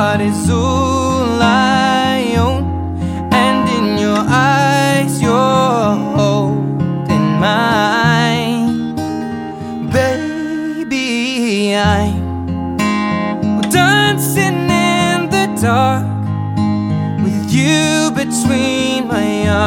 heart is all I own, and in your eyes you're holding mine. Baby, I'm dancing in the dark with you between my